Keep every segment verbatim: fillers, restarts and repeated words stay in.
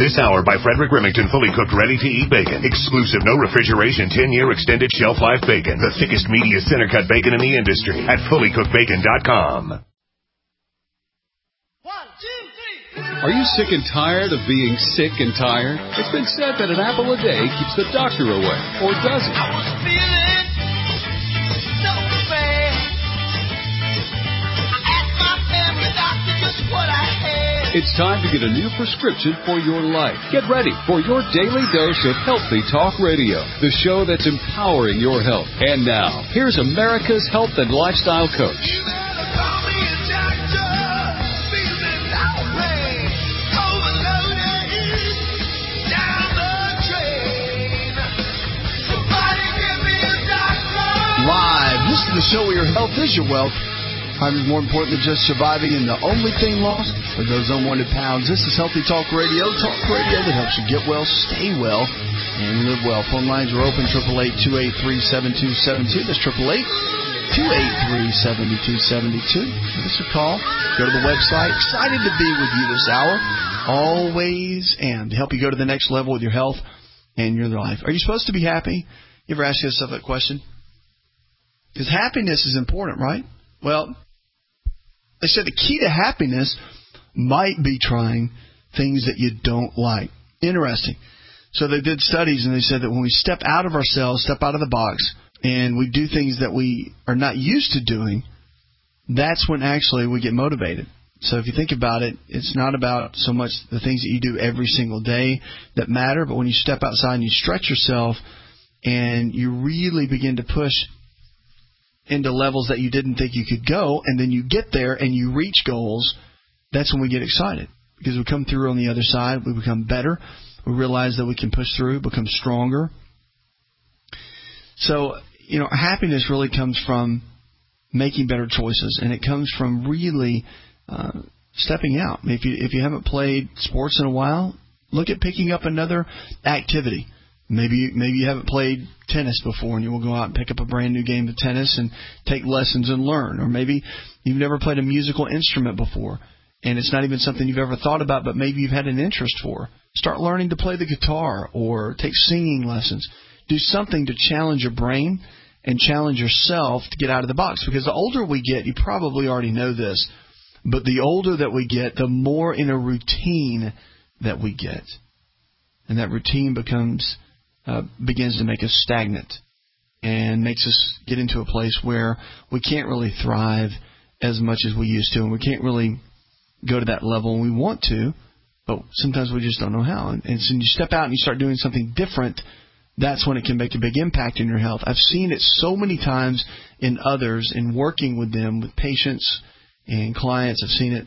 This hour by Frederick Remington, fully cooked, ready-to-eat bacon. Exclusive, no refrigeration, ten-year extended shelf life bacon. The thickest, meatiest, center-cut bacon in the industry at fully cooked bacon dot com. One, two, three. Are you sick and tired of being sick and tired? It's been said that an apple a day keeps the doctor away, or does it? I was feeling so bad. I asked my family doctor just what I had. It's time to get a new prescription for your life. Get ready for your daily dose of Healthy Talk Radio, the show that's empowering your health. And now, here's America's health and lifestyle coach. You better call me a doctor. Feeling lonely, overloaded, down the drain. Somebody give me a doctor. Live. This is the show where your health is your wealth. Time is more important than just surviving, and the only thing lost are those unwanted pounds. This is Healthy Talk Radio, talk radio that helps you get well, stay well, and live well. Phone lines are open, eight eight eight, two eight three, seven two seven two. That's eight eight eight, two eight three, seven two seven two. Give us a call. Go to the website. Excited to be with you this hour. Always am. To help you go to the next level with your health and your life. Are you supposed to be happy? You ever ask yourself that question? Because happiness is important, right? Well, they said the key to happiness might be trying things that you don't like. Interesting. So they did studies, and they said that when we step out of ourselves, step out of the box, and we do things that we are not used to doing, that's when actually we get motivated. So if you think about it, it's not about so much the things that you do every single day that matter, but when you step outside and you stretch yourself and you really begin to push into levels that you didn't think you could go, and then you get there and you reach goals, that's when we get excited. Because we come through on the other side, we become better, we realize that we can push through, become stronger. So, you know, happiness really comes from making better choices, and it comes from really uh, stepping out. If you, if you haven't played sports in a while, look at picking up another activity. Maybe maybe you haven't played tennis before, and you will go out and pick up a brand new game of tennis and take lessons and learn. Or maybe you've never played a musical instrument before, and it's not even something you've ever thought about, but maybe you've had an interest for. Start learning to play the guitar or take singing lessons. Do something to challenge your brain and challenge yourself to get out of the box. Because the older we get, you probably already know this, but the older that we get, the more in a routine that we get. And that routine becomes... Uh, begins to make us stagnant and makes us get into a place where we can't really thrive as much as we used to, and we can't really go to that level we want to, but sometimes we just don't know how. And, and so when you step out and you start doing something different, that's when it can make a big impact in your health. I've seen it so many times in others, in working with them, with patients and clients. I've seen it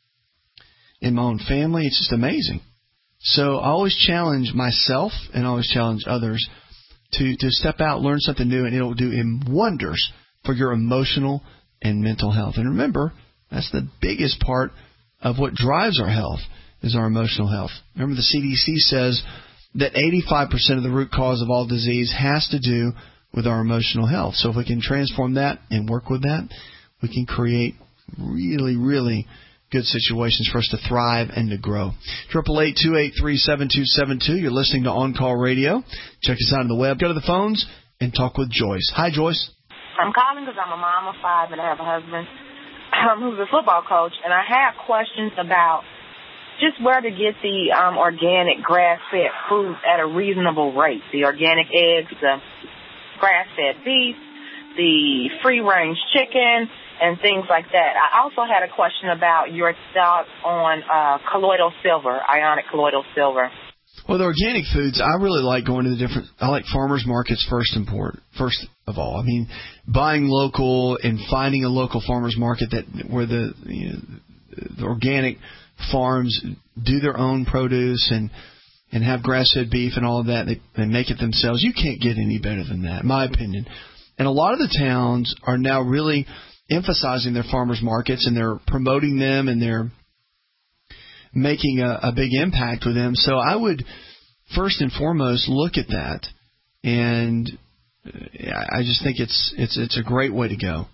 in my own family. It's just amazing. So I always challenge myself and I always challenge others to, to step out, learn something new, and it will do wonders for your emotional and mental health. And remember, that's the biggest part of what drives our health is our emotional health. Remember, the C D C says that eighty-five percent of the root cause of all disease has to do with our emotional health. So if we can transform that and work with that, we can create really, really good situations for us to thrive and to grow. eight eight eight, two eight three, seven two seven two. You're listening to On Call Radio. Check us out on the web. Go to the phones and talk with Joyce. Hi, Joyce. I'm calling because I'm a mom of five and I have a husband um, who's a football coach, and I have questions about just where to get the um, organic grass-fed foods at a reasonable rate. The organic eggs, the grass-fed beef, the free-range chicken, and things like that. I also had a question about your thoughts on uh, colloidal silver, ionic colloidal silver. Well, the organic foods, I really like going to the different, I like farmers markets first import, first of all. I mean, buying local and finding a local farmers market that where the, you know, the organic farms do their own produce and and have grass-fed beef and all of that. They, they make it themselves. You can't get any better than that, in my opinion. And a lot of the towns are now really emphasizing their farmers markets, and they're promoting them, and they're making a, a big impact with them. So I would first and foremost look at that, and I just think it's it's it's a great way to go.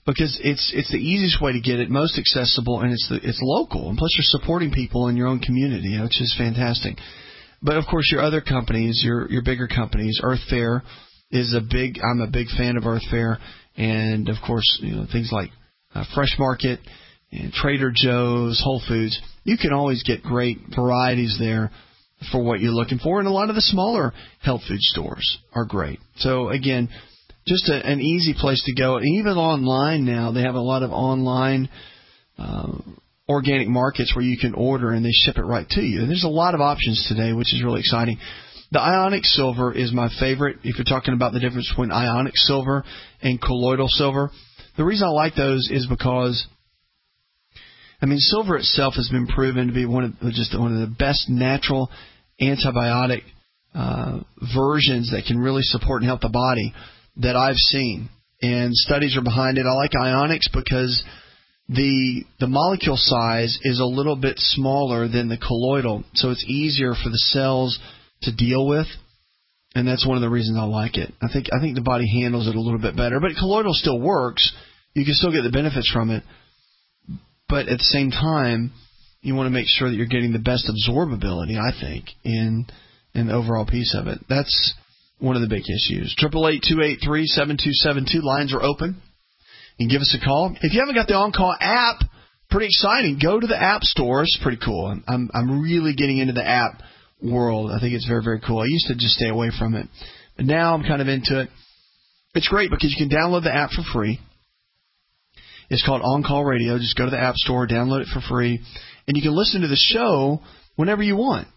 because it's it's the easiest way to get it, most accessible, and it's the, it's local. And plus, you're supporting people in your own community, which is fantastic. But, of course, your other companies, your your bigger companies, Earth Fare is a big, I'm a big fan of Earth Fare. And, of course, you know, things like uh, Fresh Market and Trader Joe's, Whole Foods. You can always get great varieties there for what you're looking for. And a lot of the smaller health food stores are great. So, again, just a, an easy place to go. And even online now, they have a lot of online uh, organic markets where you can order and they ship it right to you. And there's a lot of options today, which is really exciting. The ionic silver is my favorite. If you're talking about the difference between ionic silver and colloidal silver, the reason I like those is because, I mean, silver itself has been proven to be one of just one of the best natural antibiotic uh, versions that can really support and help the body that I've seen. And studies are behind it. I like ionics because the the molecule size is a little bit smaller than the colloidal, so it's easier for the cells to deal with, and that's one of the reasons I like it. I think I think the body handles it a little bit better, but colloidal still works. You can still get the benefits from it, but at the same time, you want to make sure that you're getting the best absorbability, I think, in in the overall piece of it. That's one of the big issues. eight eight eight, two eight three, seven two seven two. Lines are open. You can give us a call. If you haven't got the OnCall app, pretty exciting. Go to the App Store. It's pretty cool. I'm I'm, I'm really getting into the app world. I think it's very, very cool. I used to just stay away from it, but now I'm kind of into it. It's great because you can download the app for free. It's called OnCall Radio. Just go to the App Store, download it for free, and you can listen to the show whenever you want.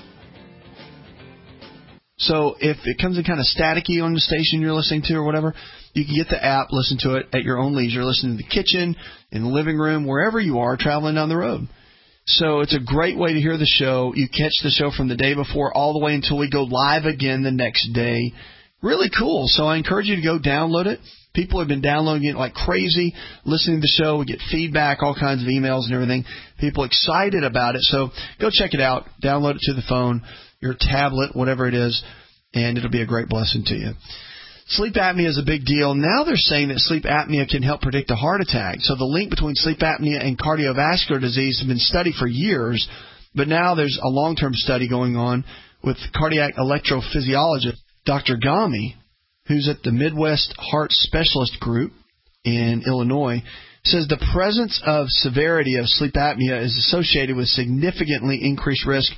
So if it comes in kind of staticky on the station you're listening to or whatever, you can get the app, listen to it at your own leisure, listen in the kitchen, in the living room, wherever you are traveling down the road. So it's a great way to hear the show. You catch the show from the day before all the way until we go live again the next day. Really cool. So I encourage you to go download it. People have been downloading it like crazy, listening to the show. We get feedback, all kinds of emails and everything. People excited about it. So go check it out. Download it to the phone, your tablet, whatever it is, and it'll be a great blessing to you. Sleep apnea is a big deal. Now they're saying that sleep apnea can help predict a heart attack. So the link between sleep apnea and cardiovascular disease has been studied for years, but now there's a long-term study going on with cardiac electrophysiologist Doctor Gami, who's at the Midwest Heart Specialist Group in Illinois, says the presence of severity of sleep apnea is associated with significantly increased risk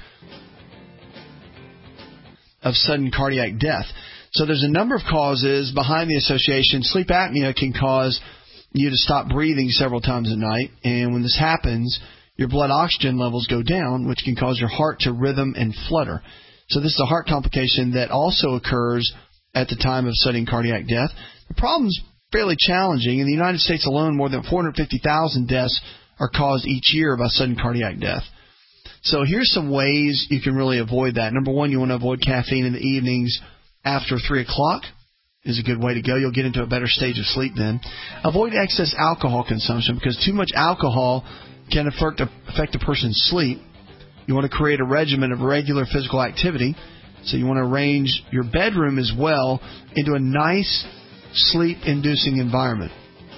of sudden cardiac death. So there's a number of causes behind the association. Sleep apnea can cause you to stop breathing several times a night, and when this happens, your blood oxygen levels go down, which can cause your heart to rhythm and flutter. So this is a heart complication that also occurs at the time of sudden cardiac death. The problem's fairly challenging. In the United States alone, more than four hundred fifty thousand deaths are caused each year by sudden cardiac death. So here's some ways you can really avoid that. Number one, you want to avoid caffeine in the evenings after three o'clock is a good way to go. You'll get into a better stage of sleep then. Avoid excess alcohol consumption because too much alcohol can affect a, affect a person's sleep. You want to create a regimen of regular physical activity. So you want to arrange your bedroom as well into a nice sleep-inducing environment.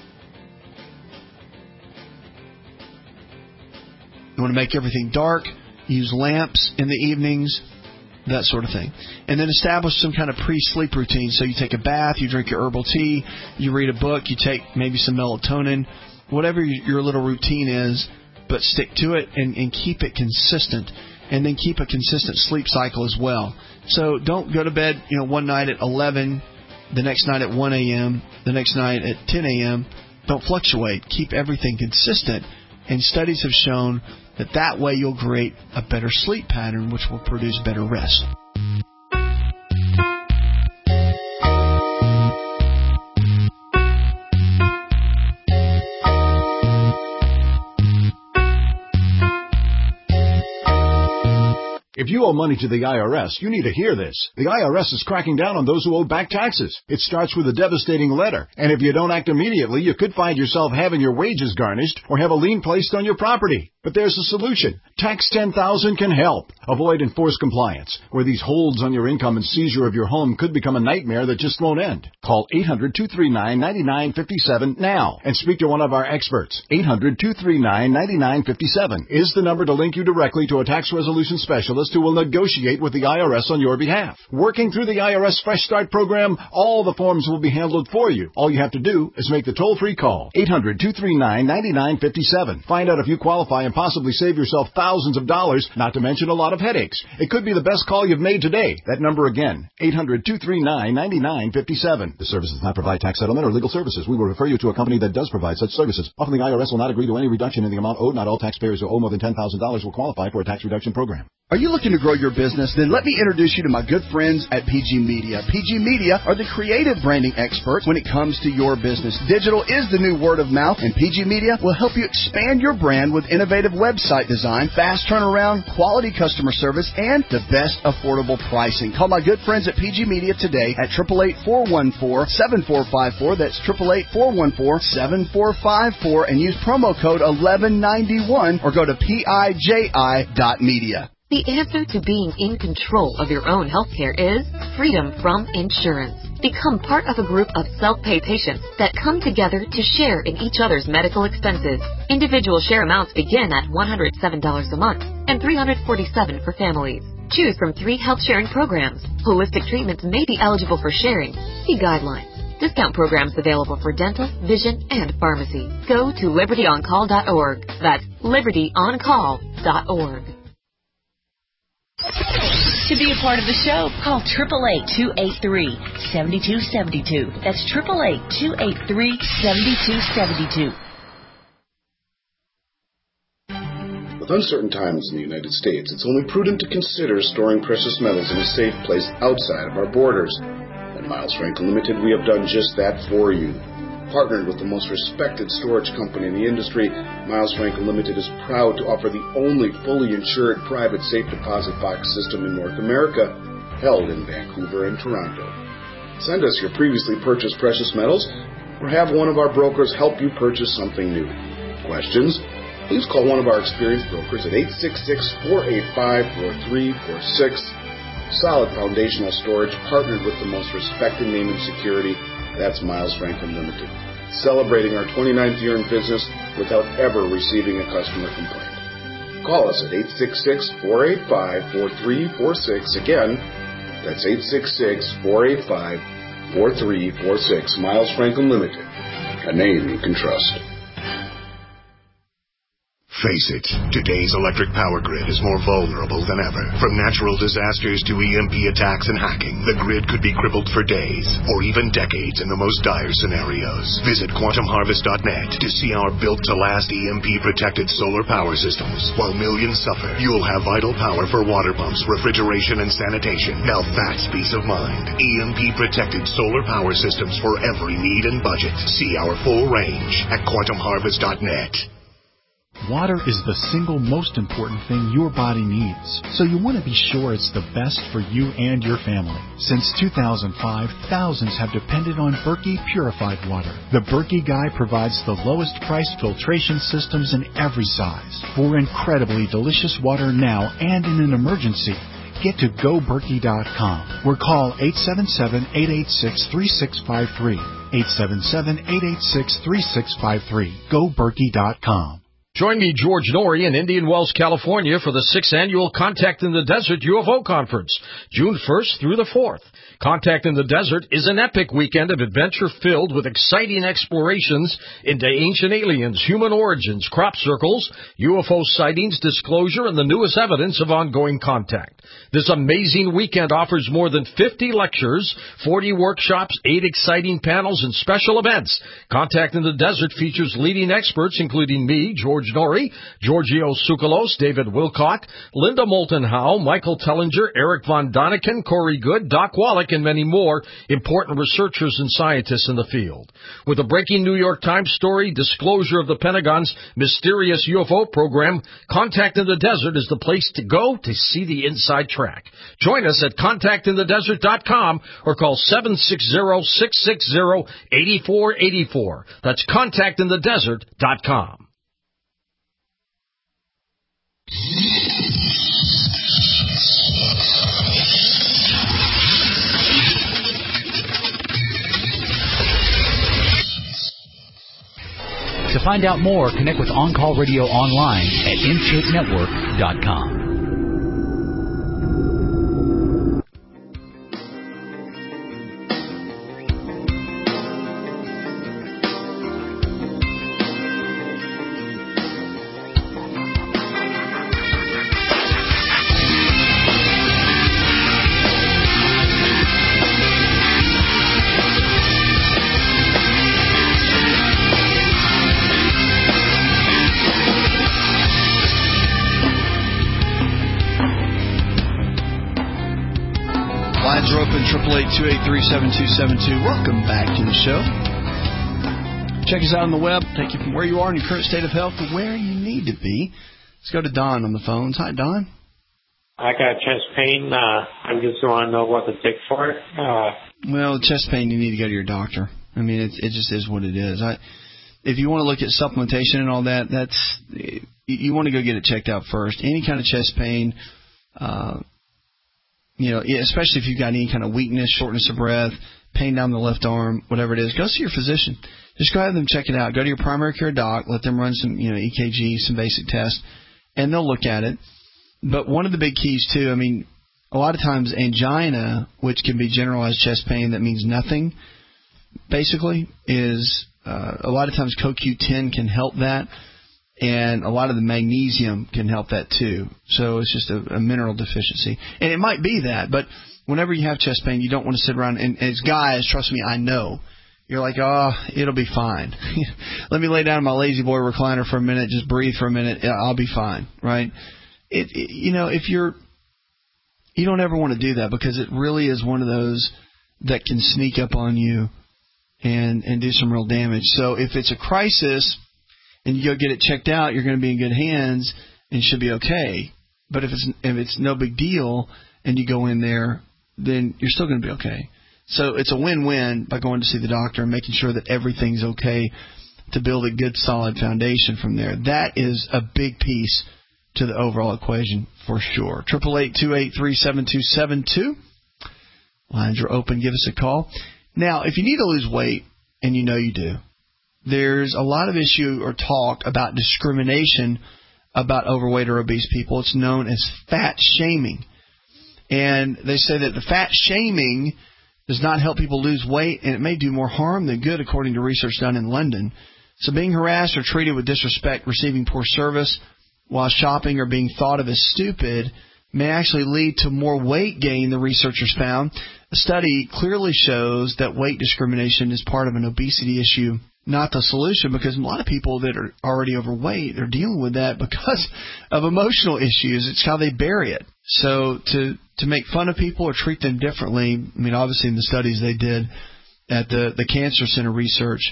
You want to make everything dark, use lamps in the evenings, that sort of thing. And then establish some kind of pre-sleep routine. So you take a bath, you drink your herbal tea, you read a book, you take maybe some melatonin, whatever your little routine is, but stick to it and, and keep it consistent. And then keep a consistent sleep cycle as well. So don't go to bed, you know, one night at eleven, the next night at one a.m., the next night at ten a.m. Don't fluctuate. Keep everything consistent. And studies have shown that that way you'll create a better sleep pattern, which will produce better rest. If you owe money to the I R S, you need to hear this. The I R S is cracking down on those who owe back taxes. It starts with a devastating letter, and if you don't act immediately, you could find yourself having your wages garnished or have a lien placed on your property. But there's a solution. Tax ten thousand can help. Avoid enforced compliance, where these holds on your income and seizure of your home could become a nightmare that just won't end. Call eight hundred, two three nine, nine nine five seven now and speak to one of our experts. eight hundred, two three nine, nine nine five seven is the number to link you directly to a tax resolution specialist who will negotiate with the I R S on your behalf. Working through the I R S Fresh Start program, all the forms will be handled for you. All you have to do is make the toll-free call. eight hundred, two three nine, nine nine five seven. Find out if you qualify and possibly save yourself thousands of dollars, not to mention a lot of headaches. It could be the best call you've made today. That number again, eight hundred, two three nine, nine nine five seven. The service does not provide tax settlement or legal services. We will refer you to a company that does provide such services. Often the I R S will not agree to any reduction in the amount owed. Not all taxpayers who owe more than ten thousand dollars will qualify for a tax reduction program. Are you looking to grow your business? Then let me introduce you to my good friends at P G Media. P G Media are the creative branding experts when it comes to your business. Digital is the new word of mouth, and P G Media will help you expand your brand with innovative website design, fast turnaround, quality customer service, and the best affordable pricing. Call my good friends at P G Media today at eight eight eight, four one four, seven four five four. That's eight eight eight, four one four, seven four five four, and use promo code eleven ninety-one or go to P I J I dot media. The answer to being in control of your own healthcare is freedom from insurance. Become part of a group of self-pay patients that come together to share in each other's medical expenses. Individual share amounts begin at one hundred seven dollars a month and three hundred forty-seven dollars for families. Choose from three health sharing programs. Holistic treatments may be eligible for sharing. See guidelines. Discount programs available for dental, vision, and pharmacy. Go to liberty on call dot org. That's liberty on call dot org. To be a part of the show, call eight eight eight, two eight three, seven two seven two. That's eight eight eight, two eight three, seven two seven two. With uncertain times in the United States, it's only prudent to consider storing precious metals in a safe place outside of our borders. At Miles Franklin Limited, we have done just that for you. Partnered with the most respected storage company in the industry, Miles Franklin Limited is proud to offer the only fully insured private safe deposit box system in North America, held in Vancouver and Toronto. Send us your previously purchased precious metals, or have one of our brokers help you purchase something new. Questions? Please call one of our experienced brokers at eight six six, four eight five, four three four six. Solid foundational storage, partnered with the most respected name in security. That's Miles Franklin Limited. Celebrating our twenty-ninth year in business without ever receiving a customer complaint. Call us at eight six six, four eight five, four three four six. Again, that's eight six six, four eight five, four three four six. Miles Franklin Limited, a name you can trust. Face it, today's electric power grid is more vulnerable than ever. From natural disasters to E M P attacks and hacking, the grid could be crippled for days or even decades in the most dire scenarios. Visit quantum harvest dot net to see our built-to-last E M P-protected solar power systems. While millions suffer, you'll have vital power for water pumps, refrigeration, and sanitation. Now that's peace of mind. E M P-protected solar power systems for every need and budget. See our full range at quantum harvest dot net. Water is the single most important thing your body needs, so you want to be sure it's the best for you and your family. Since two thousand five, thousands have depended on Berkey purified water. The Berkey Guy provides the lowest priced filtration systems in every size for incredibly delicious water now and in an emergency. Get to go berkey dot com or call eight seven seven, eight eight six, three six five three. eight seven seven, eight eight six, three six five three. go berkey dot com. Join me, George Norrie, in Indian Wells, California for the sixth Annual Contact in the Desert U F O Conference, June first through the fourth. Contact in the Desert is an epic weekend of adventure filled with exciting explorations into ancient aliens, human origins, crop circles, U F O sightings, disclosure, and the newest evidence of ongoing contact. This amazing weekend offers more than fifty lectures, forty workshops, eight exciting panels, and special events. Contact in the Desert features leading experts, including me, George George Norrie, Giorgio Tsoukalos, David Wilcock, Linda Moulton Howe, Michael Tellinger, Eric Von Doniken, Corey Good, Doc Wallach, and many more important researchers and scientists in the field. With a breaking New York Times story, disclosure of the Pentagon's mysterious U F O program, Contact in the Desert is the place to go to see the inside track. Join us at contact in the desert dot com or call seven six zero, six six zero, eight four eight four. That's contact in the desert dot com. To find out more, connect with On Call Radio online at intake network dot com. two eight three, seven two seven two. Welcome back to the show. Check us out on the web. Take you from where you are in your current state of health to where you need to be. Let's go to Don on the phones. Hi, Don. I got chest pain. Uh, I just want to know what to take for it. Uh, well, chest pain, you need to go to your doctor. I mean, it, it just is what it is. I, if you want to look at supplementation and all that, that's you want to go get it checked out first. Any kind of chest pain, uh, you know, especially if you've got any kind of weakness, shortness of breath, pain down the left arm, whatever it is, go see your physician. Just go have them check it out. Go to your primary care doc, let them run some, you know, E K G, some basic tests, and they'll look at it. But one of the big keys, too, I mean, a lot of times angina, which can be generalized chest pain that means nothing, basically, is uh, a lot of times C O Q ten can help that. And a lot of the magnesium can help that, too. So it's just a, a mineral deficiency. And it might be that, but whenever you have chest pain, you don't want to sit around. And as guys, trust me, I know. You're like, oh, it'll be fine. Let me lay down in my lazy boy recliner for a minute, just breathe for a minute. I'll be fine, right? It, it, you know, if you're, you don't ever want to do that because it really is one of those that can sneak up on you and, and do some real damage. So if it's a crisis and you go get it checked out, you're going to be in good hands and should be okay. But if it's if it's no big deal and you go in there, then you're still going to be okay. So it's a win-win by going to see the doctor and making sure that everything's okay to build a good, solid foundation from there. That is a big piece to the overall equation for sure. eight eight eight, two eight three, seven two seven two. Lines are open. Give us a call. Now, if you need to lose weight, and you know you do, there's a lot of issue or talk about discrimination about overweight or obese people. It's known as fat shaming. And they say that the fat shaming does not help people lose weight, and it may do more harm than good, according to research done in London. So being harassed or treated with disrespect, receiving poor service while shopping, or being thought of as stupid may actually lead to more weight gain, the researchers found. A study clearly shows that weight discrimination is part of an obesity issue, not the solution, because a lot of people that are already overweight are dealing with that because of emotional issues. It's how they bury it. So to to make fun of people or treat them differently, I mean, obviously in the studies they did at the, the Cancer Center research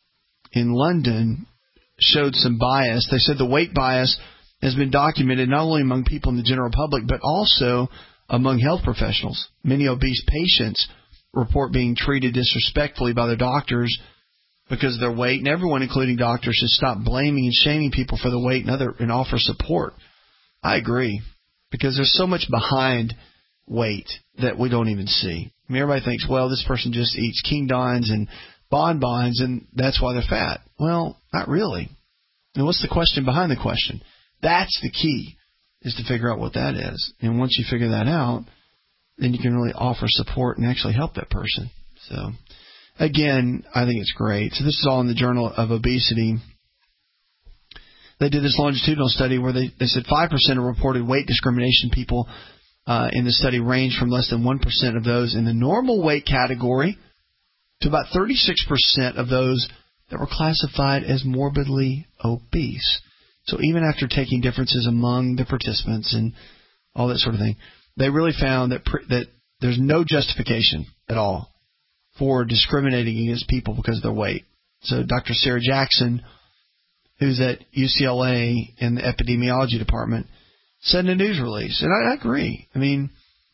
in London showed some bias. They said the weight bias has been documented not only among people in the general public, but also among health professionals. Many obese patients report being treated disrespectfully by their doctors because of their weight, and everyone, including doctors, should stop blaming and shaming people for the weight and other and offer support. I agree, because there's so much behind weight that we don't even see. I mean, everybody thinks, well, this person just eats King Dons and bonbons, and that's why they're fat. Well, not really. And what's the question behind the question? That's the key, is to figure out what that is. And once you figure that out, then you can really offer support and actually help that person. So, again, I think it's great. So this is all in the Journal of Obesity. They did this longitudinal study where they, they said five percent of reported weight discrimination people uh, in the study ranged from less than one percent of those in the normal weight category to about thirty-six percent of those that were classified as morbidly obese. So even after taking differences among the participants and all that sort of thing, they really found that pr- that there's no justification at all for discriminating against people because of their weight. So Doctor Sarah Jackson, who's at U C L A in the epidemiology department, said in a news release, and I, I agree. I mean,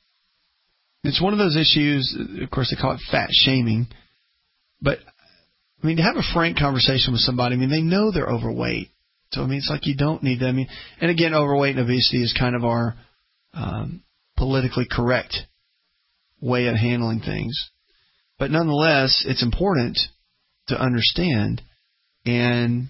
it's one of those issues, of course, they call it fat shaming, but, I mean, to have a frank conversation with somebody, I mean, they know they're overweight. So, I mean, it's like you don't need them. I mean, and again, overweight and obesity is kind of our um, politically correct way of handling things. But nonetheless, it's important to understand, and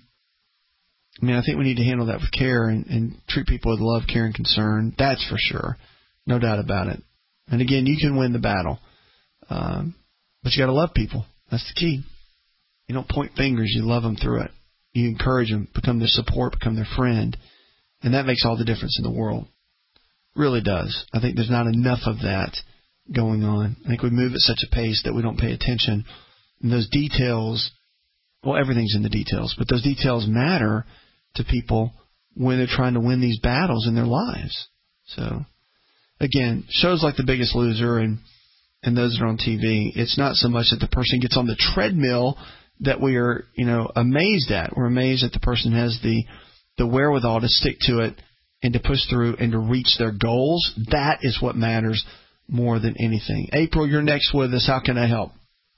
I mean, I think we need to handle that with care and, and treat people with love, care, and concern. That's for sure. No doubt about it. And again, you can win the battle. Um, but you got to love people. That's the key. You don't point fingers. You love them through it. You encourage them, become their support, become their friend. And that makes all the difference in the world. Really does. I think there's not enough of that going on. I think we move at such a pace that we don't pay attention. And those details, well, everything's in the details, but those details matter to people when they're trying to win these battles in their lives. So, again, shows like The Biggest Loser and, and those that are on T V, it's not so much that the person gets on the treadmill that we are, you know, amazed at. We're amazed that the person has the, the wherewithal to stick to it and to push through and to reach their goals. That is what matters more than anything. April, you're next with us. How can I help?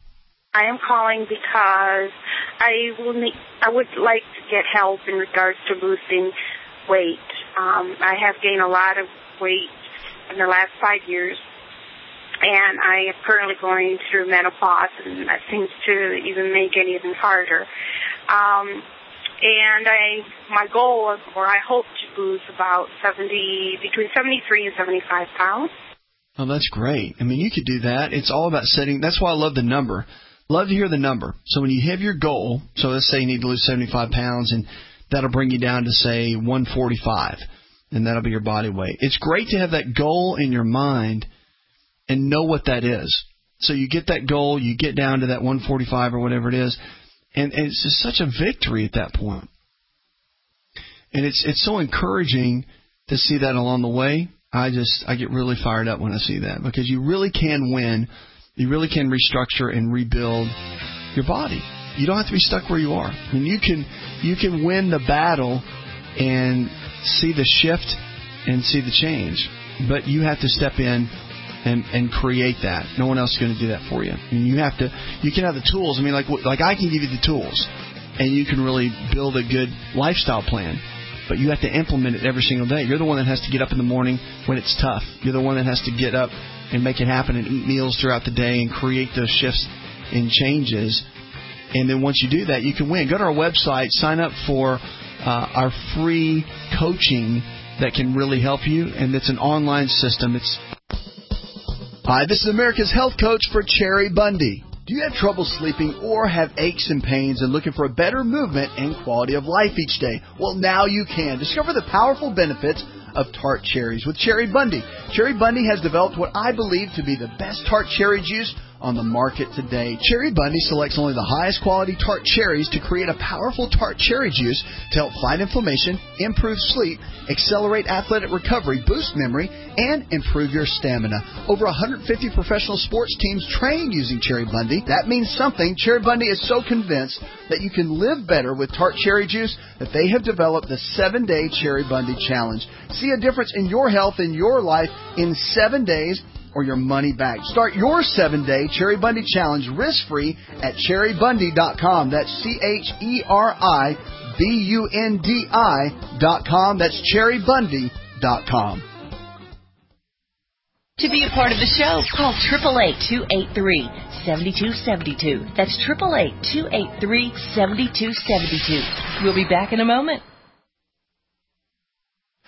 I am calling because I will need, I would like to get help in regards to losing weight. Um, I have gained a lot of weight in the last five years, and I am currently going through menopause, and that seems to even make it even harder. Um, and I, my goal, or I hope to lose about seventy, between seventy-three and seventy-five pounds. Oh, that's great. I mean, you could do that. It's all about setting. That's why I love the number. Love to hear the number. So when you have your goal, so let's say you need to lose seventy-five pounds, and that'll bring you down to, say, one forty-five, and that'll be your body weight. It's great to have that goal in your mind and know what that is. So you get that goal, you get down to that one forty-five or whatever it is, and, and it's just such a victory at that point. And it's it's so encouraging to see that along the way. I just I get really fired up when I see that, because you really can win. You really can restructure and rebuild your body. You don't have to be stuck where you are. I mean, you can you can win the battle and see the shift and see the change, but you have to step in and and create that. No one else is going to do that for you. I mean, you have to. You can have the tools. I mean, like like I can give you the tools, and you can really build a good lifestyle plan. But you have to implement it every single day. You're the one that has to get up in the morning when it's tough. You're the one that has to get up and make it happen and eat meals throughout the day and create those shifts and changes. And then once you do that, you can win. Go to our website, sign up for uh, our free coaching that can really help you. And it's an online system. It's Hi, this is America's Health Coach for Cherry Bundy. Do you have trouble sleeping or have aches and pains and looking for a better movement and quality of life each day? Well, now you can. Discover the powerful benefits of tart cherries with Cherry Bundy. Cherry Bundy has developed what I believe to be the best tart cherry juice on the market today. Cherry Bundy selects only the highest quality tart cherries to create a powerful tart cherry juice to help fight inflammation, improve sleep, accelerate athletic recovery, boost memory, and improve your stamina. Over one hundred fifty professional sports teams train using Cherry Bundy. That means something. Cherry Bundy is so convinced that you can live better with tart cherry juice that they have developed the seven-day Cherry Bundy Challenge. See a difference in your health and your life in seven days or your money back. Start your seven-day Cherry Bundy Challenge risk-free at cherry bundy dot com. That's C H E R I B U N D I dot com. That's cherry bundy dot com. To be a part of the show, call eight eight eight, two eight three, seven two seven two. That's eight eight eight, two eight three, seven two seven two. We'll be back in a moment.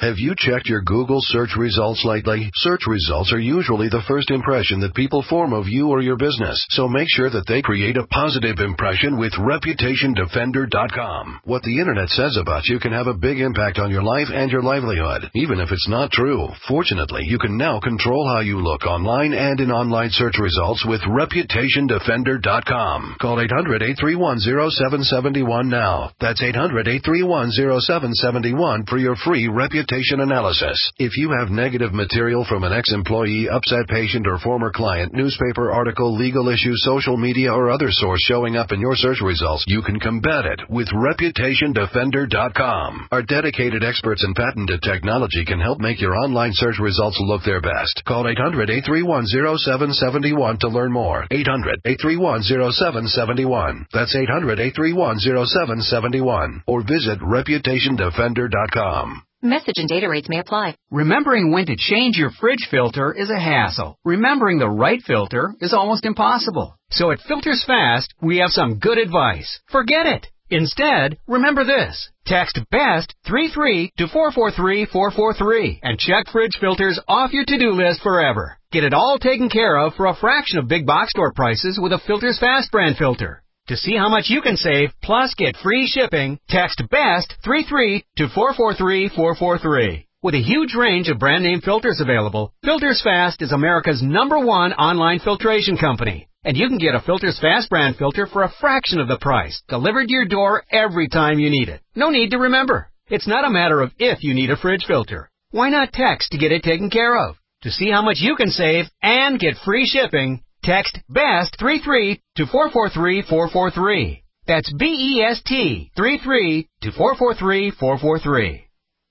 Have you checked your Google search results lately? Search results are usually the first impression that people form of you or your business, so make sure that they create a positive impression with Reputation Defender dot com. What the internet says about you can have a big impact on your life and your livelihood, even if it's not true. Fortunately, you can now control how you look online and in online search results with Reputation Defender dot com. Call eight hundred, eight three one, zero seven seven one now. That's eight hundred, eight three one, zero seven seven one for your free reputation analysis. If you have negative material from an ex-employee, upset patient, or former client, newspaper article, legal issue, social media, or other source showing up in your search results, you can combat it with Reputation Defender dot com. Our dedicated experts in patented technology can help make your online search results look their best. Call eight hundred, eight three one, zero seven seven one to learn more. eight hundred, eight three one, zero seven seven one. That's eight hundred, eight three one, zero seven seven one. Or visit Reputation Defender dot com. Message and data rates may apply. Remembering when to change your fridge filter is a hassle. Remembering the right filter is almost impossible. So at Filters Fast, we have some good advice. Forget it. Instead, remember this. Text BEST three three to four four three four four three and check fridge filters off your to-do list forever. Get it all taken care of for a fraction of big box store prices with a Filters Fast brand filter. To see how much you can save, plus get free shipping, text BEST three three to four four three four four three. With a huge range of brand name filters available, Filters Fast is America's number one online filtration company. And you can get a Filters Fast brand filter for a fraction of the price, delivered to your door every time you need it. No need to remember. It's not a matter of if you need a fridge filter. Why not text to get it taken care of? To see how much you can save and get free shipping, text BEST three three to four four three four four three. That's B E S T three three to four four three four four three.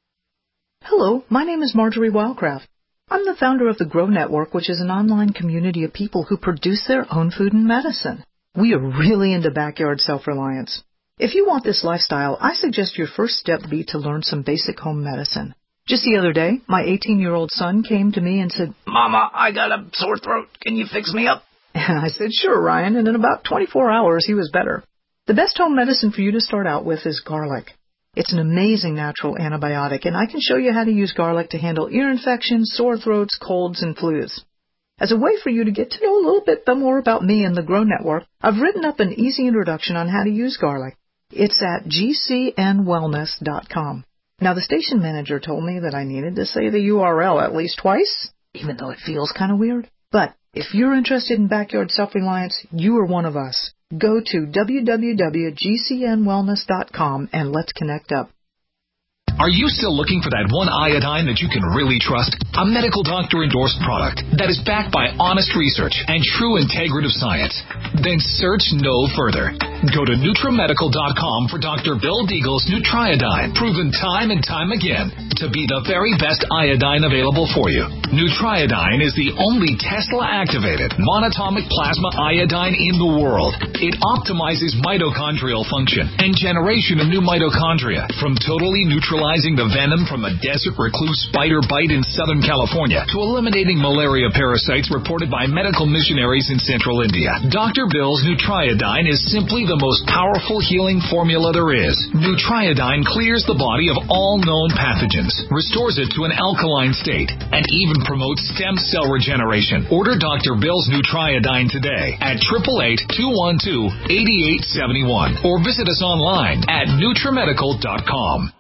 Hello, my name is Marjorie Wildcraft. I'm the founder of the Grow Network, which is an online community of people who produce their own food and medicine. We are really into backyard self-reliance. If you want this lifestyle, I suggest your first step be to learn some basic home medicine. Just the other day, my eighteen-year-old son came to me and said, "Mama, I got a sore throat. Can you fix me up?" And I said, "Sure, Ryan," and in about twenty-four hours, he was better. The best home medicine for you to start out with is garlic. It's an amazing natural antibiotic, and I can show you how to use garlic to handle ear infections, sore throats, colds, and flus. As a way for you to get to know a little bit more about me and the Grow Network, I've written up an easy introduction on how to use garlic. It's at G C N wellness dot com. Now, the station manager told me that I needed to say the U R L at least twice, even though it feels kind of weird. But if you're interested in backyard self-reliance, you are one of us. Go to w w w dot G C N wellness dot com and let's connect up. Are you still looking for that one iodine that you can really trust? A medical doctor-endorsed product that is backed by honest research and true integrative science? Then search no further. Go to NutriMedical dot com for Doctor Bill Deagle's Nutriodine, proven time and time again to be the very best iodine available for you. Nutriodine is the only Tesla-activated monatomic plasma iodine in the world. It optimizes mitochondrial function and generation of new mitochondria, from totally neutralizing the venom from a desert recluse spider bite in Southern California to eliminating malaria parasites reported by medical missionaries in central India. Doctor Bill's Nutriodine is simply the most powerful healing formula there is. Nutriodine clears the body of all known pathogens, restores it to an alkaline state, and even promotes stem cell regeneration. Order Doctor Bill's Nutriodine today at eight eight eight, two one two, eight eight seven one or visit us online at NutriMedical dot com.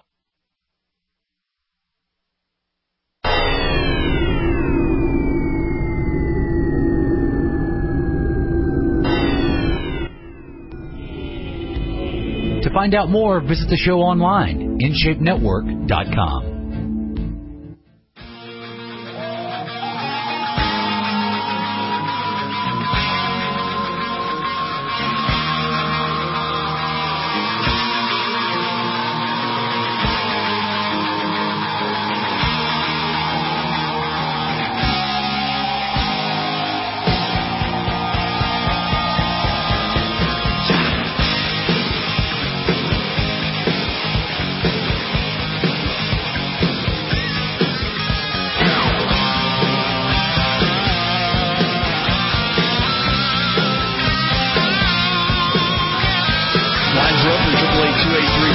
To find out more, visit the show online, in shape network dot com.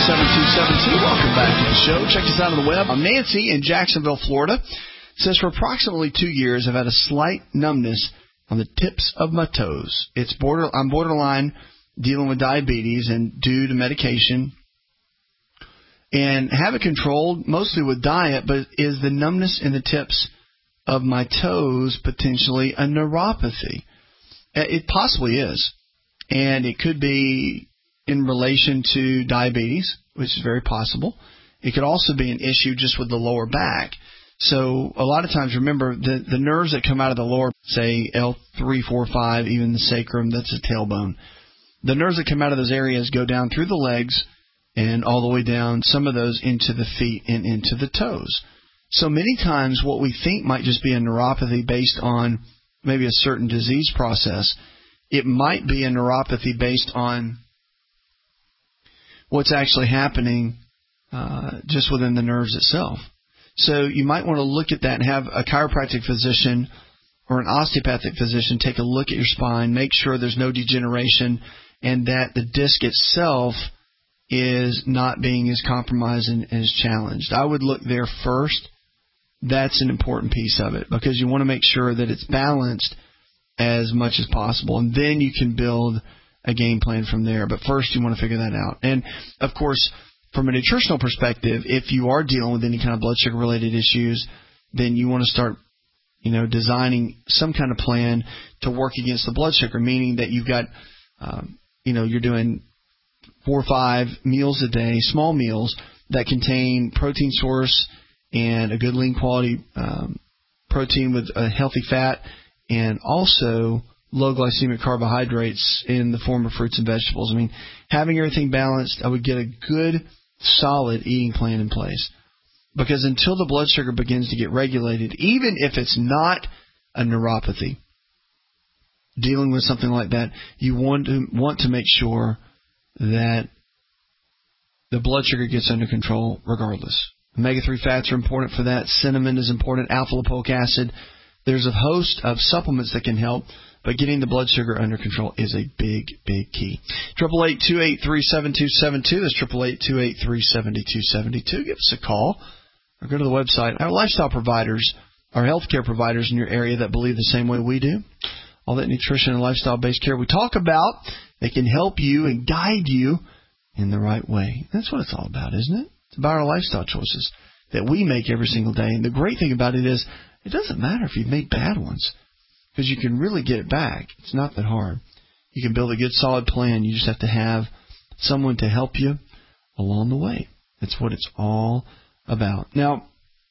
seven two seven two. Welcome back to the show. Check us out on the web. I'm Nancy in Jacksonville, Florida. It says, for approximately two years, I've had a slight numbness on the tips of my toes. It's border. I'm borderline dealing with diabetes and due to medication. And have it controlled mostly with diet, but is the numbness in the tips of my toes potentially a neuropathy? It possibly is. And it could be in relation to diabetes, which is very possible. It could also be an issue just with the lower back. So a lot of times, remember, the, the nerves that come out of the lower, say L three, four, five, even the sacrum, that's a tailbone. The nerves that come out of those areas go down through the legs and all the way down, some of those into the feet and into the toes. So many times what we think might just be a neuropathy based on maybe a certain disease process, it might be a neuropathy based on what's actually happening uh, just within the nerves itself. So you might want to look at that and have a chiropractic physician or an osteopathic physician take a look at your spine, make sure there's no degeneration, and that the disc itself is not being as compromised and as challenged. I would look there first. That's an important piece of it because you want to make sure that it's balanced as much as possible, and then you can build a game plan from there. But first, you want to figure that out. And, of course, from a nutritional perspective, if you are dealing with any kind of blood sugar-related issues, then you want to start, you know, designing some kind of plan to work against the blood sugar, meaning that you've got, um, you know, you're doing four or five meals a day, small meals that contain protein source and a good lean quality um, protein with a healthy fat, and also low glycemic carbohydrates in the form of fruits and vegetables. I mean, having everything balanced, I would get a good, solid eating plan in place. Because until the blood sugar begins to get regulated, even if it's not a neuropathy, dealing with something like that, you want to want to make sure that the blood sugar gets under control regardless. omega three fats are important for that. Cinnamon is important. Alpha-lipoic acid. There's a host of supplements that can help, but getting the blood sugar under control is a big, big key. eight eight eight, two eight three, seven two seven two. That's eight eight eight, two eight three, seven two seven two. Give us a call or go to the website. Our lifestyle providers, our healthcare providers in your area that believe the same way we do, all that nutrition and lifestyle-based care we talk about, they can help you and guide you in the right way. That's what it's all about, isn't it? It's about our lifestyle choices that we make every single day. And the great thing about it is it doesn't matter if you've made bad ones because you can really get it back. It's not that hard. You can build a good, solid plan. You just have to have someone to help you along the way. That's what it's all about. Now,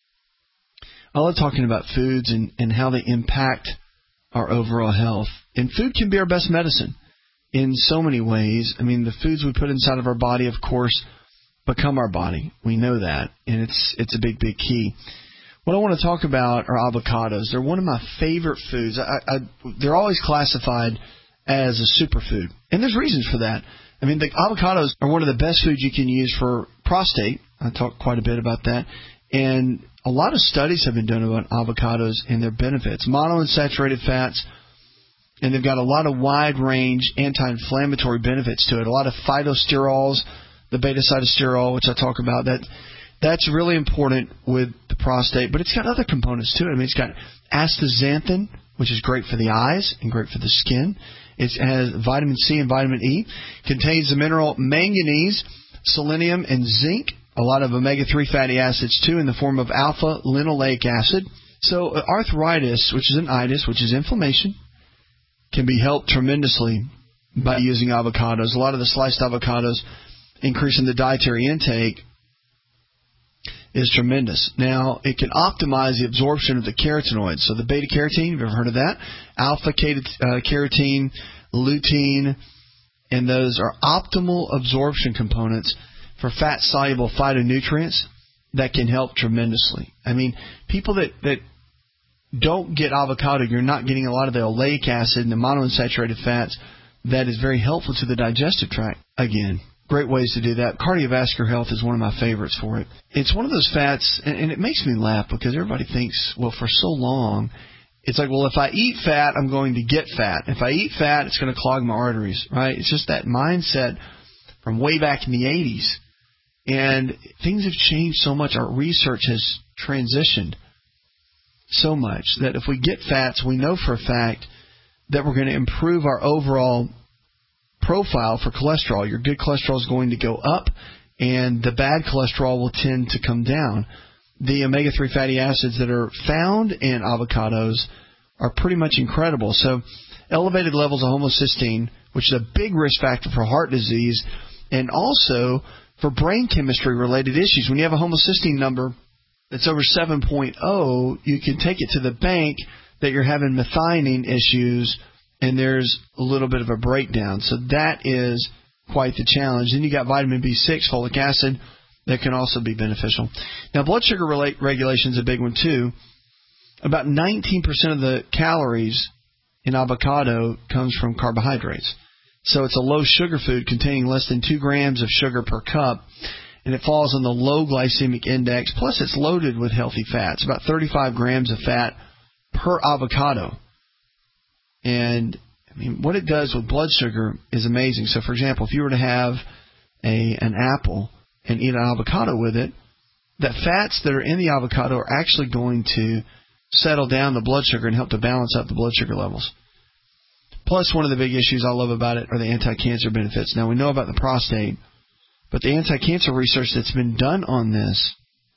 I love talking about foods and, and how they impact our overall health. And food can be our best medicine in so many ways. I mean, the foods we put inside of our body, of course, become our body. We know that, and it's it's a big, big key. What I want to talk about are avocados. They're one of my favorite foods. I, I, they're always classified as a superfood, and there's reasons for that. I mean, the avocados are one of the best foods you can use for prostate. I talked quite a bit about that. And a lot of studies have been done about avocados and their benefits. Monounsaturated fats, and they've got a lot of wide-range anti-inflammatory benefits to it. A lot of phytosterols, the beta-cytosterol, which I talk about, that that's really important with the prostate. But it's got other components to it. I mean, it's got astaxanthin, which is great for the eyes and great for the skin. It has vitamin C and vitamin E. Contains the mineral manganese, selenium, and zinc. A lot of omega three fatty acids, too, in the form of alpha-linoleic acid. So uh, arthritis, which is an itis, which is inflammation, can be helped tremendously by using avocados. A lot of the sliced avocados, increasing the dietary intake, is tremendous. Now, it can optimize the absorption of the carotenoids. So the beta-carotene, you've ever heard of that? Alpha-carotene, lutein, and those are optimal absorption components for fat-soluble phytonutrients that can help tremendously. I mean, people that, that don't get avocado, you're not getting a lot of the oleic acid and the monounsaturated fats that is very helpful to the digestive tract. Again, great ways to do that. Cardiovascular health is one of my favorites for it. It's one of those fats, and, and it makes me laugh because everybody thinks, well, for so long, it's like, well, if I eat fat, I'm going to get fat. If I eat fat, it's going to clog my arteries, right? It's just that mindset from way back in the eighties. And things have changed so much. Our research has transitioned so much that if we get fats, we know for a fact that we're going to improve our overall profile for cholesterol. Your good cholesterol is going to go up, and the bad cholesterol will tend to come down. The omega three fatty acids that are found in avocados are pretty much incredible. So elevated levels of homocysteine, which is a big risk factor for heart disease, and also for brain chemistry-related issues. When you have a homocysteine number that's over seven point oh, you can take it to the bank that you're having methionine issues, and there's a little bit of a breakdown. So that is quite the challenge. Then you got vitamin B six, folic acid, that can also be beneficial. Now, blood sugar regulation is a big one, too. About nineteen percent of the calories in avocado comes from carbohydrates. So it's a low-sugar food containing less than two grams of sugar per cup, and it falls on the low glycemic index. Plus, it's loaded with healthy fats, about thirty-five grams of fat per avocado. And I mean, what it does with blood sugar is amazing. So, for example, if you were to have a an apple and eat an avocado with it, the fats that are in the avocado are actually going to settle down the blood sugar and help to balance out the blood sugar levels. Plus, one of the big issues I love about it are the anti-cancer benefits. Now, we know about the prostate, but the anti-cancer research that's been done on this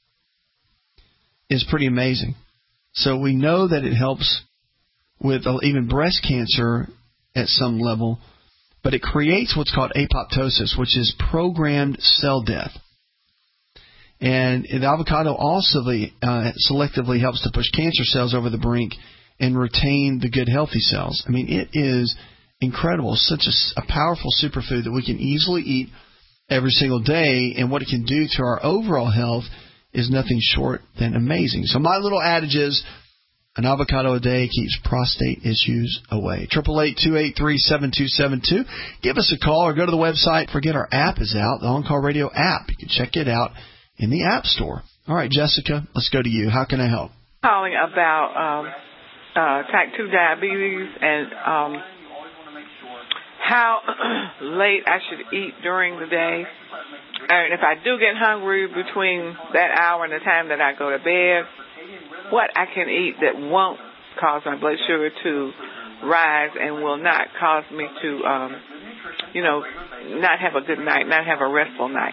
is pretty amazing. So we know that it helps with even breast cancer at some level, but it creates what's called apoptosis, which is programmed cell death. And the avocado also uh, selectively helps to push cancer cells over the brink and retain the good healthy cells. I mean, it is incredible. Such a, a powerful superfood that we can easily eat every single day, and what it can do to our overall health is nothing short than amazing. So my little adage is, an avocado a day keeps prostate issues away. eight eight eight, two eight three, seven two seven two. Give us a call or go to the website. Forget our app is out, the On-Call Radio app. You can check it out in the App Store. All right, Jessica, let's go to you. How can I help? Calling about um, uh, type two diabetes and um, how late I should eat during the day. And if I do get hungry between that hour and the time that I go to bed, what I can eat that won't cause my blood sugar to rise and will not cause me to, um, you know, not have a good night, not have a restful night.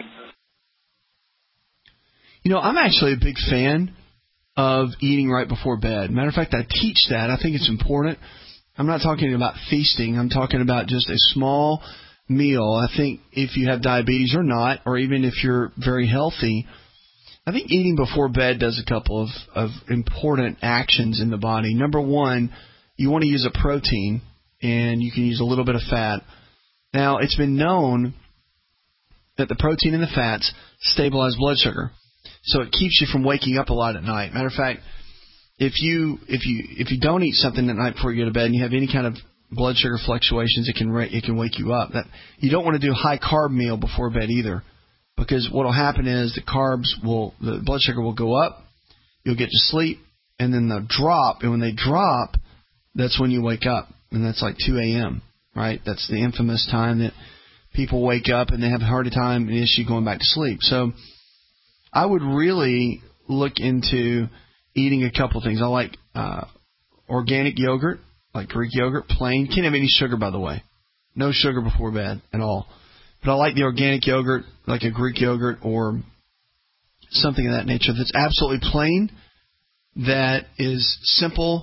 You know, I'm actually a big fan of eating right before bed. Matter of fact, I teach that. I think it's important. I'm not talking about feasting. I'm talking about just a small meal. I think if you have diabetes or not, or even if you're very healthy, I think eating before bed does a couple of, of important actions in the body. Number one, you want to use a protein, and you can use a little bit of fat. Now, it's been known that the protein and the fats stabilize blood sugar. So it keeps you from waking up a lot at night. Matter of fact, if you if you if you don't eat something at night before you go to bed and you have any kind of blood sugar fluctuations, it can it can wake you up. That you don't want to do a high carb meal before bed either, because what will happen is the carbs will the blood sugar will go up, you'll get to sleep, and then they'll drop. And when they drop, that's when you wake up, and that's like two a.m. Right? That's the infamous time that people wake up and they have a harder time and issue going back to sleep. So I would really look into eating a couple things. I like uh, organic yogurt, like Greek yogurt, plain. Can't have any sugar, by the way. No sugar before bed at all. But I like the organic yogurt, like a Greek yogurt or something of that nature that's absolutely plain, that is simple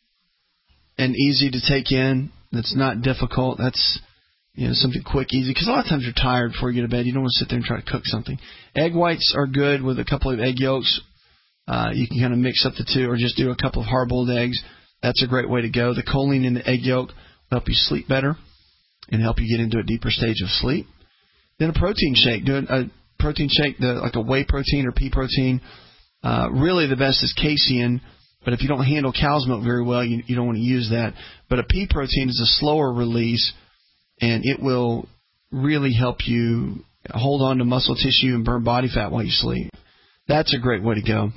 and easy to take in, that's not difficult. That's You know, something quick, easy, because a lot of times you're tired before you get to bed. You don't want to sit there and try to cook something. Egg whites are good with a couple of egg yolks. Uh, you can kind of mix up the two, or just do a couple of hard-boiled eggs. That's a great way to go. The choline in the egg yolk will help you sleep better and help you get into a deeper stage of sleep. Then a protein shake. Do a protein shake, the, like a whey protein or pea protein. Uh, really the best is casein, but if you don't handle cow's milk very well, you, you don't want to use that. But a pea protein is a slower release, and it will really help you hold on to muscle tissue and burn body fat while you sleep. That's a great way to go.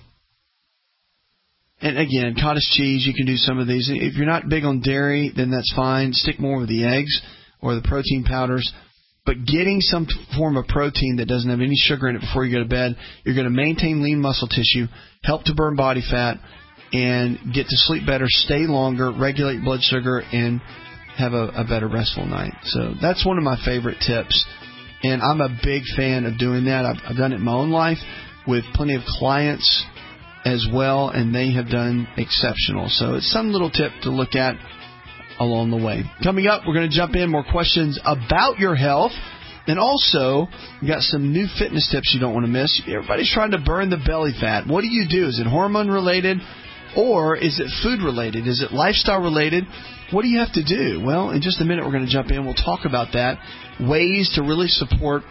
And again, cottage cheese, you can do some of these. If you're not big on dairy, then that's fine. Stick more with the eggs or the protein powders. but getting some form of protein that doesn't have any sugar in it before you go to bed, you're going to maintain lean muscle tissue, help to burn body fat, and get to sleep better, stay longer, regulate blood sugar, and have a, a better restful night. So that's one of my favorite tips, and I'm a big fan of doing that. I've, I've done it in my own life with plenty of clients as well, and they have done exceptional. So it's some little tip to look at along the way. Coming up, we're going to jump in more questions about your health. And also, we got some new fitness tips you don't want to miss. Everybody's trying to burn the belly fat. What do you do? Is it hormone related, or is it food related? Is it lifestyle related? What do you have to do? Well, in just a minute, we're going to jump in. We'll talk about that. Ways to really support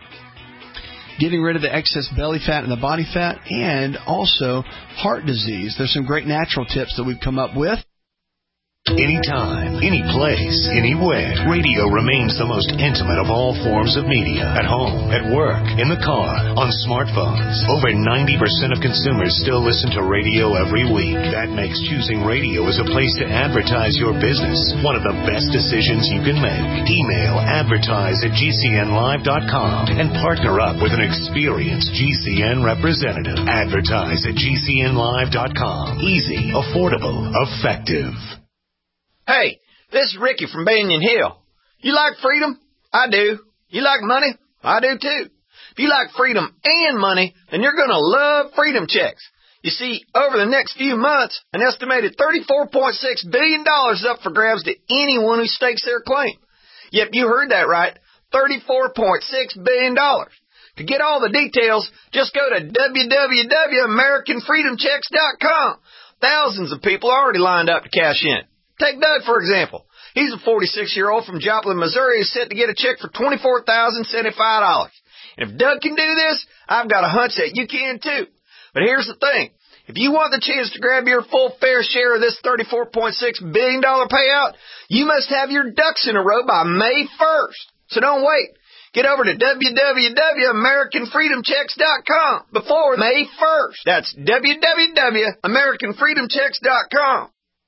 getting rid of the excess belly fat and the body fat, and also heart disease. There's some great natural tips that we've come up with. Anytime, any place, anywhere, radio remains the most intimate of all forms of media. At home, at work, in the car, on smartphones. Over ninety percent of consumers still listen to radio every week. That makes choosing radio as a place to advertise your business one of the best decisions you can make. Email advertise at G C N live dot com and partner up with an experienced G C N representative. Advertise at G C N live dot com. Easy, affordable, effective. Hey, this is Ricky from Banyan Hill. You like freedom? I do. You like money? I do too. If you like freedom and money, then you're going to love Freedom Checks. You see, over the next few months, an estimated thirty-four point six billion dollars is up for grabs to anyone who stakes their claim. Yep, you heard that right, thirty-four point six billion dollars. To get all the details, just go to w w w dot american freedom checks dot com. Thousands of people already lined up to cash in. Take Doug, for example. He's a forty-six-year-old from Joplin, Missouri who's set to get a check for twenty-four thousand seventy-five dollars. And if Doug can do this, I've got a hunch that you can too. But here's the thing. If you want the chance to grab your full fair share of this thirty-four point six billion dollars payout, you must have your ducks in a row by May first. So don't wait. Get over to w w w dot american freedom checks dot com before May first. That's w w w dot american freedom checks dot com.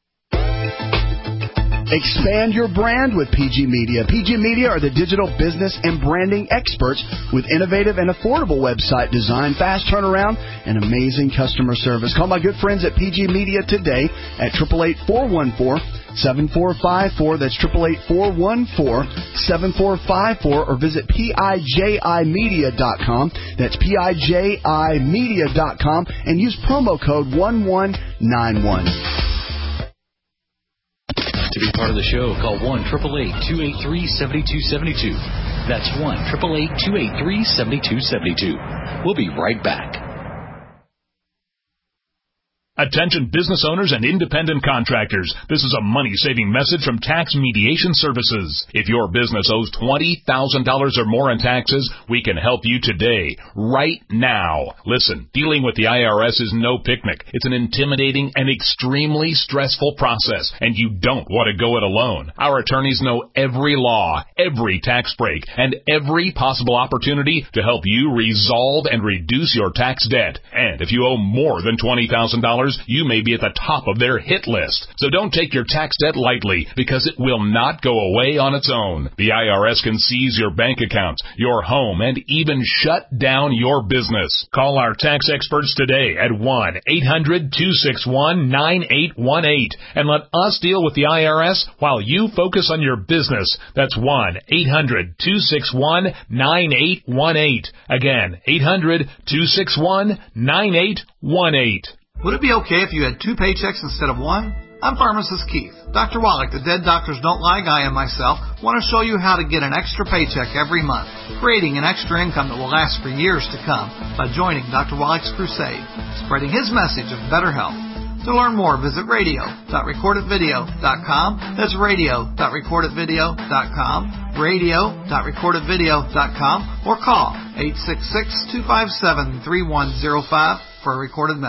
Expand your brand with P G Media. P G Media are the digital business and branding experts with innovative and affordable website design, fast turnaround, and amazing customer service. Call my good friends at P G Media today at eight eight eight, four one four, seven four five four. That's eight eight eight, four one four, seven four five four, or visit P I J I media dot com. That's P I J I media dot com and use promo code one one nine one. To be part of the show, call one eight eight eight, two eight three, seven two seven two. That's one eight eight eight, two eight three, seven two seven two. We'll be right back. Attention business owners and independent contractors. This is a money-saving message from Tax Mediation Services. If your business owes twenty thousand dollars or more in taxes, we can help you today, right now. Listen, dealing with the I R S is no picnic. It's an intimidating and extremely stressful process, and you don't want to go it alone. Our attorneys know every law, every tax break, and every possible opportunity to help you resolve and reduce your tax debt. And if you owe more than twenty thousand dollars, you may be at the top of their hit list. So don't take your tax debt lightly, because it will not go away on its own. The I R S can seize your bank accounts, your home, and even shut down your business. Call our tax experts today at one eight hundred, two six one, nine eight one eight and let us deal with the I R S while you focus on your business. That's one eight hundred, two six one, nine eight one eight. Again, eight hundred, two six one, nine eight one eight. Would it be okay if you had two paychecks instead of one? I'm pharmacist Keith. Doctor Wallach, the Dead Doctors Don't Lie guy, and myself want to show you how to get an extra paycheck every month, creating an extra income that will last for years to come by joining Doctor Wallach's crusade, spreading his message of better health. To learn more, visit radio dot record it video dot com. That's radio dot record it video dot com, radio dot record it video dot com, or call eight six six, two five seven, three one zero five for a recorded message.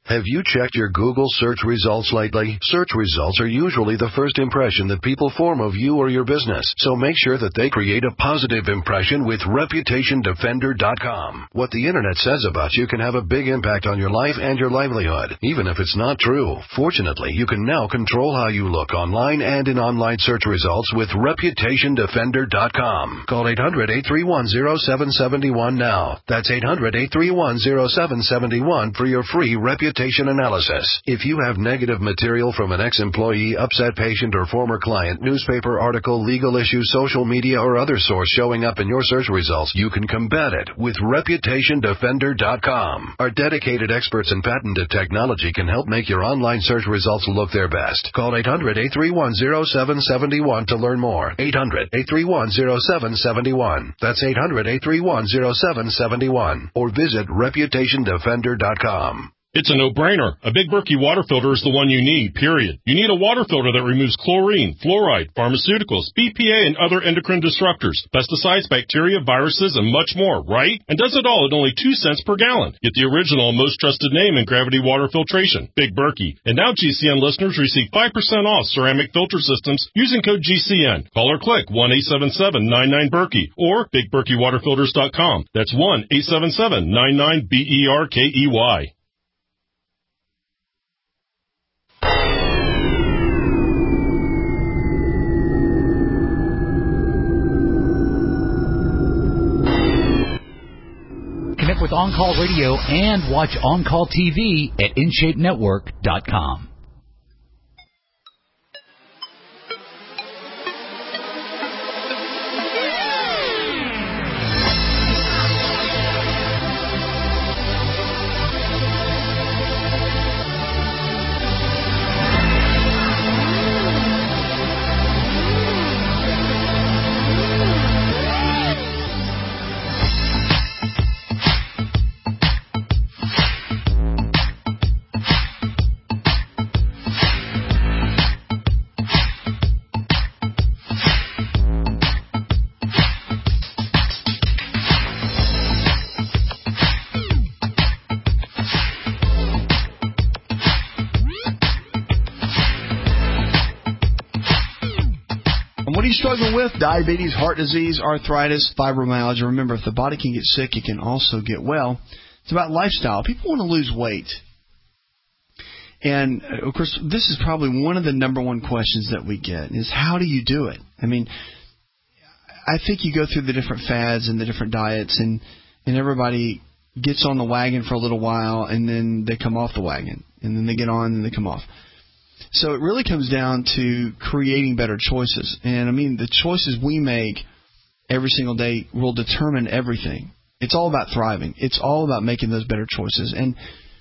Have you checked your Google search results lately? Search results are usually the first impression that people form of you or your business, so make sure that they create a positive impression with Reputation Defender dot com. What the Internet says about you can have a big impact on your life and your livelihood, even if it's not true. Fortunately, you can now control how you look online and in online search results with Reputation Defender dot com. Call eight hundred, eight three one, zero seven seven one now. That's eight hundred, eight three one, zero seven seven one for your free reputation analysis. If you have negative material from an ex-employee, upset patient, or former client, newspaper article, legal issue, social media, or other source showing up in your search results, you can combat it with Reputation Defender dot com. Our dedicated experts in patented technology can help make your online search results look their best. Call eight hundred, eight three one, zero seven seven one to learn more. eight hundred, eight three one, zero seven seven one. That's eight hundred, eight three one, zero seven seven one. Or visit Reputation Defender dot com. It's a no-brainer. A Big Berkey water filter is the one you need, period. You need a water filter that removes chlorine, fluoride, pharmaceuticals, B P A, and other endocrine disruptors, pesticides, bacteria, viruses, and much more, right? And does it all at only two cents per gallon. Get the original and most trusted name in gravity water filtration, Big Berkey. And now G C N listeners receive five percent off ceramic filter systems using code G C N. Call or click one eight seven seven, nine nine, Berkey or Big Berkey Water Filters dot com. That's one eight seven seven, nine nine, B E R K E Y. Connect with On Call Radio and watch On Call T V at in shape network dot com. Struggling with diabetes, heart disease, arthritis, fibromyalgia. Remember, if the body can get sick, it can also get well. It's about lifestyle. People want to lose weight. And, of course, this is probably one of the number one questions that we get is how do you do it? I mean, I think you go through the different fads and the different diets, and, and everybody gets on the wagon for a little while, and then they come off the wagon. And then they get on, and they come off. So it really comes down to creating better choices. And, I mean, the choices we make every single day will determine everything. It's all about thriving. It's all about making those better choices. And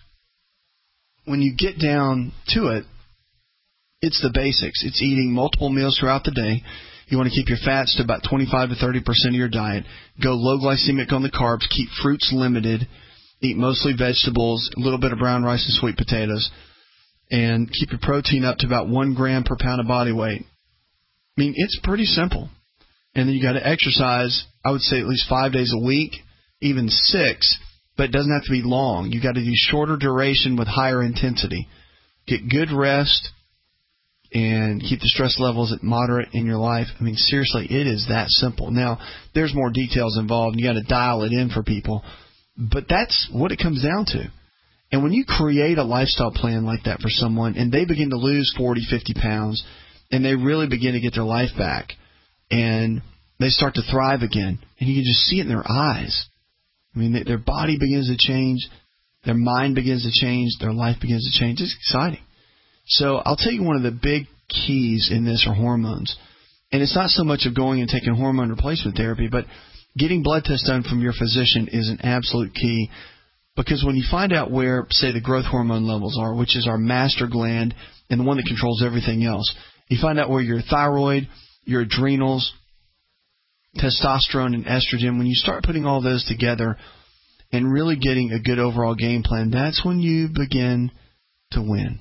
when you get down to it, it's the basics. It's eating multiple meals throughout the day. You want to keep your fats to about twenty-five to thirty percent of your diet. Go low glycemic on the carbs. Keep fruits limited. Eat mostly vegetables, a little bit of brown rice and sweet potatoes. And keep your protein up to about one gram per pound of body weight. I mean, it's pretty simple. And then you got to exercise, I would say at least five days a week, even six, but it doesn't have to be long. You got to do shorter duration with higher intensity. Get good rest and keep the stress levels at moderate in your life. I mean, seriously, it is that simple. Now, there's more details involved. You got to dial it in for people, but that's what it comes down to. And when you create a lifestyle plan like that for someone and they begin to lose forty, fifty pounds and they really begin to get their life back and they start to thrive again, and you can just see it in their eyes. I mean, their body begins to change, their mind begins to change, their life begins to change. It's exciting. So I'll tell you one of the big keys in this are hormones. And it's not so much of going and taking hormone replacement therapy, but getting blood tests done from your physician is an absolute key. Because when you find out where, say, the growth hormone levels are, which is our master gland and the one that controls everything else, you find out where your thyroid, your adrenals, testosterone, and estrogen, when you start putting all those together and really getting a good overall game plan, that's when you begin to win.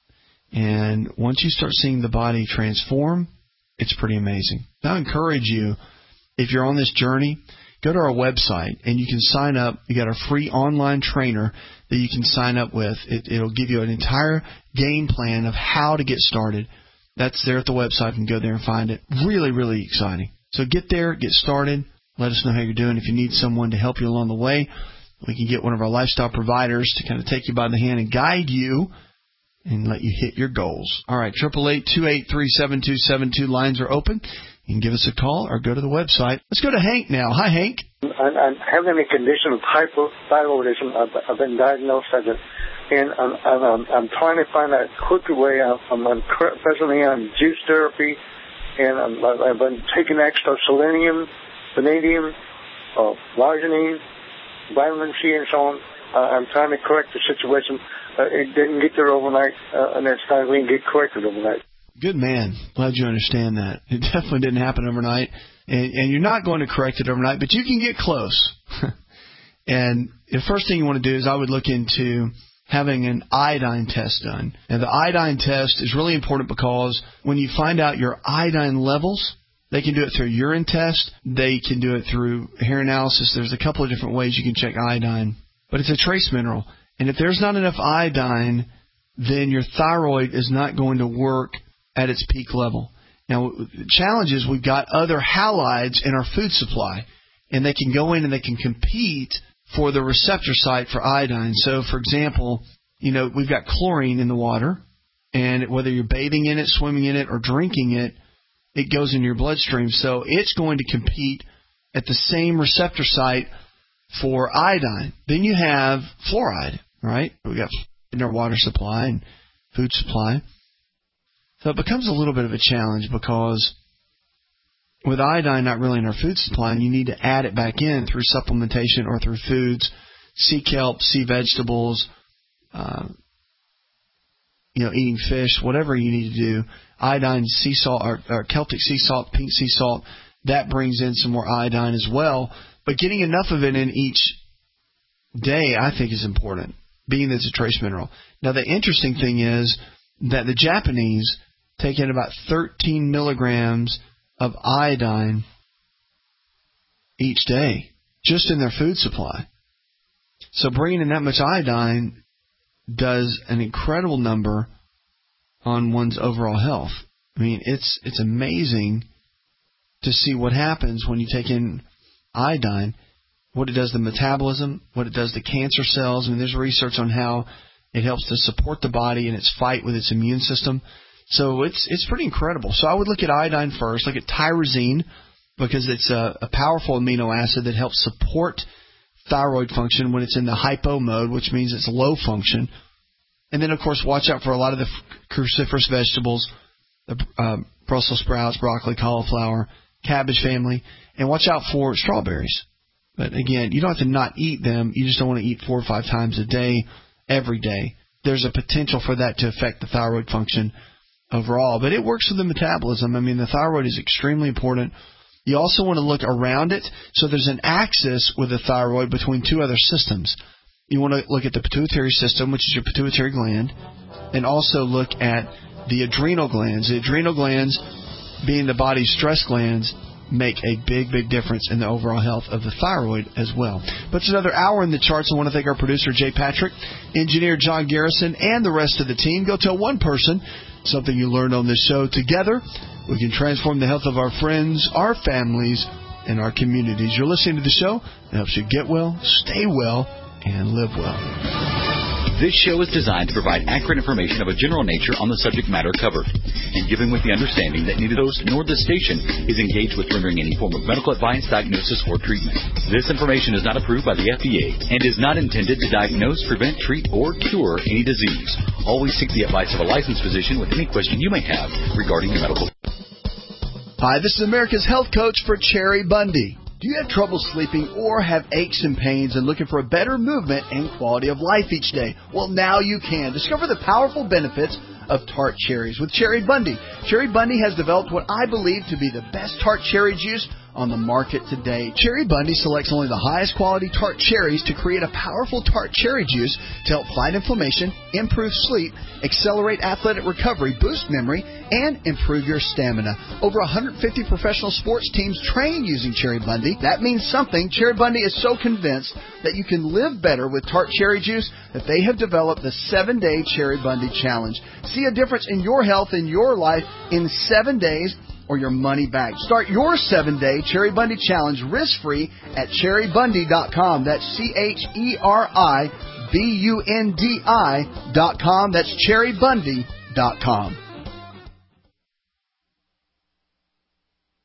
And once you start seeing the body transform, it's pretty amazing. I encourage you, if you're on this journey, go to our website and you can sign up. You got our free online trainer that you can sign up with. It, it'll give you an entire game plan of how to get started. That's there at the website. You can go there and find it. Really, really exciting. So get there, get started. Let us know how you're doing. If you need someone to help you along the way, we can get one of our lifestyle providers to kind of take you by the hand and guide you and let you hit your goals. All right, eight eight eight, two eight three, seven two seven two. Lines are open. You can give us a call or go to the website. Let's go to Hank now. Hi, Hank. I'm, I'm having a condition of hypothyroidism. I've, I've been diagnosed as it, and I'm, I'm, I'm trying to find a quicker way. I'm, I'm presently on juice therapy, and I'm, I've been taking extra selenium, vanadium, uh, arginine, vitamin C, and so on. Uh, I'm trying to correct the situation. Uh, it didn't get there overnight, uh, and it's time we can get corrected overnight. Good man. Glad you understand that. It definitely didn't happen overnight, and, and you're not going to correct it overnight, but you can get close. And the first thing you want to do is I would look into having an iodine test done. And the iodine test is really important because when you find out your iodine levels, they can do it through a urine test. They can do it through hair analysis. There's a couple of different ways you can check iodine. But it's a trace mineral. And if there's not enough iodine, then your thyroid is not going to work at its peak level. Now, the challenge is we've got other halides in our food supply, and they can go in and they can compete for the receptor site for iodine. So, for example, you know, we've got chlorine in the water, and whether you're bathing in it, swimming in it, or drinking it, it goes in your bloodstream. So it's going to compete at the same receptor site for iodine. Then you have fluoride, right? We've got in our water supply and food supply. So it becomes a little bit of a challenge because with iodine not really in our food supply, and you need to add it back in through supplementation or through foods, sea kelp, sea vegetables, uh, you know, eating fish, whatever you need to do. Iodine, sea salt, or, or Celtic sea salt, pink sea salt, that brings in some more iodine as well. But getting enough of it in each day, I think, is important, being that it's a trace mineral. Now, the interesting thing is that the Japanese take in about thirteen milligrams of iodine each day, just in their food supply. So bringing in that much iodine does an incredible number on one's overall health. I mean, it's it's amazing to see what happens when you take in iodine, what it does to metabolism, what it does to cancer cells. I mean, there's research on how it helps to support the body in its fight with its immune system. So it's it's pretty incredible. So I would look at iodine first, look at tyrosine, because it's a, a powerful amino acid that helps support thyroid function when it's in the hypo mode, which means it's low function. And then, of course, watch out for a lot of the cruciferous vegetables, the uh, Brussels sprouts, broccoli, cauliflower, cabbage family, and watch out for strawberries. But again, you don't have to not eat them. You just don't want to eat four or five times a day, every day. There's a potential for that to affect the thyroid function overall. But it works with the metabolism. I mean, the thyroid is extremely important. You also want to look around it. So there's an axis with the thyroid between two other systems. You want to look at the pituitary system, which is your pituitary gland, and also look at the adrenal glands. The adrenal glands, being the body's stress glands, make a big, big difference in the overall health of the thyroid as well. But it's another hour in the charts. I want to thank our producer, Jay Patrick, engineer John Garrison, and the rest of the team. Go tell one person something you learned on this show. Together, we can transform the health of our friends, our families, and our communities. You're listening to the show that helps you get well, stay well, and live well. This show is designed to provide accurate information of a general nature on the subject matter covered, and given with the understanding that neither host nor the station is engaged with rendering any form of medical advice, diagnosis, or treatment. This information is not approved by the F D A and is not intended to diagnose, prevent, treat, or cure any disease. Always seek the advice of a licensed physician with any question you may have regarding your medical. Hi, this is America's Health Coach for Cherry Bundy. Do you have trouble sleeping or have aches and pains and looking for a better movement and quality of life each day? Well, now you can. Discover the powerful benefits of tart cherries with Cherry Bundy. Cherry Bundy has developed what I believe to be the best tart cherry juice on the market today. Cherry Bundy selects only the highest quality tart cherries to create a powerful tart cherry juice to help fight inflammation, improve sleep, accelerate athletic recovery, boost memory, and improve your stamina. Over one hundred fifty professional sports teams train using Cherry Bundy. That means something. Cherry Bundy is so convinced that you can live better with tart cherry juice that they have developed the seven-day Cherry Bundy Challenge. See a difference in your health and your life in seven days or your money back. Start your seven-day Cherry Bundy Challenge risk-free at cherry bundy dot com. That's C H E R I B U N D I dot com. That's cherry bundy dot com.